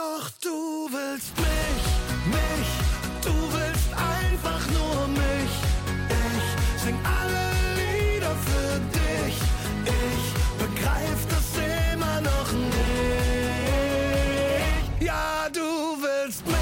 Doch du willst mich, du willst einfach nur mich. Ich sing alle Lieder für dich. Ich begreif das immer noch nicht. Ja, du willst mich.